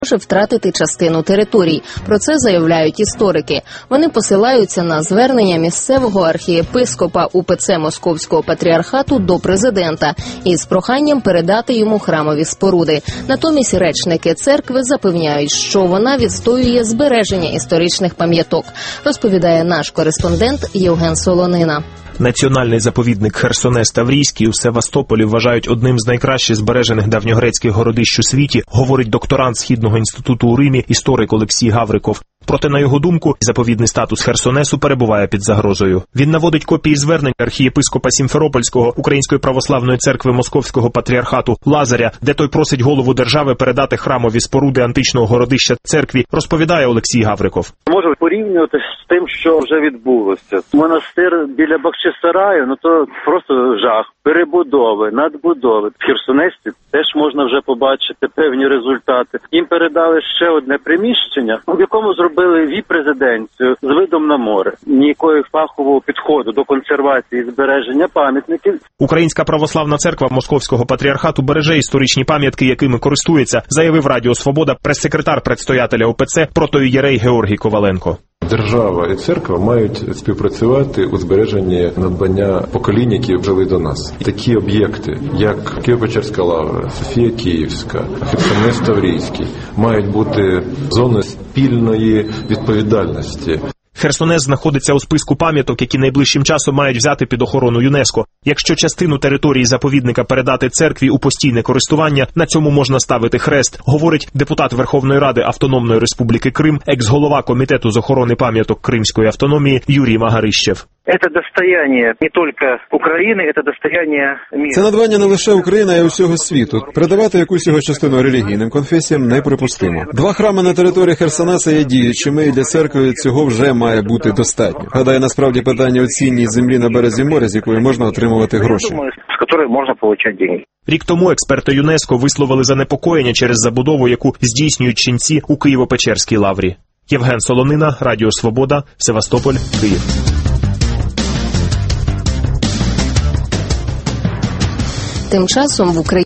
може втратити частину територій. Про це заявляють історики. Вони посилаються на звернення місцевого архієпископа УПЦ Московського патріархату до президента із проханням передати йому храмові споруди. Натомість речники церкви запевняють, що вона відстоює збереження історичних пам'яток, розповідає наш кореспондент Євген Солонина. Національний заповідник Херсонес-Таврійський у Севастополі вважають одним з найкраще збережених давньогрецьких городищ у світі, говорить докторант Східного інституту у Римі, історик Олексій Гавриков. Проте, на його думку, заповідний статус Херсонесу перебуває під загрозою. Він наводить копії звернень архієпископа Сімферопольського Української православної церкви Московського патріархату Лазаря, де той просить голову держави передати храмові споруди античного городища церкві, розповідає Олексій Гавриков. Можу порівнювати з тим, що вже відбулося. Монастир біля Бахчисараю, то просто жах. Перебудови, надбудови. В Херсонесці теж можна вже побачити певні результати. Їм передали ще одне приміщення, в якому зробили віп-резиденцію з видом на море. Ніякого фахового підходу до консервації і збереження пам'ятників. Українська православна церква Московського патріархату береже історичні пам'ятки, якими користується, заявив Радіо Свобода прес-секретар предстоятеля УПЦ протоієрей Георгій Коваленко. Держава і церква мають співпрацювати у збереженні надбання поколінь, які жили до нас. Такі об'єкти, як Києво-Печерська лавра, Софія Київська, Херсонес Таврійський, мають бути зоною спільної відповідальності. Херсонес знаходиться у списку пам'яток, які найближчим часом мають взяти під охорону ЮНЕСКО. Якщо частину території заповідника передати церкві у постійне користування, на цьому можна ставити хрест, говорить депутат Верховної Ради Автономної Республіки Крим, екс-голова Комітету з охорони пам'яток Кримської автономії Юрій Магарищев. Це достояння не тільки України, це достояння міра. Це надбання не лише України, а й усього світу. Передавати якусь його частину релігійним конфесіям неприпустимо. 2 храми на території Херсонеса є діючими, і для церкви цього вже має бути достатньо. Гадаю, насправді питання у цінній землі на березі моря, з якої можна отримувати гроші. З якої можна отримати гроші. Рік тому експерти ЮНЕСКО висловили занепокоєння через забудову, яку здійснюють ченці у Києво-Печерській лаврі. Євген Солонина, Радіо Свобода, Севастополь, Київ. Тим часом в Україні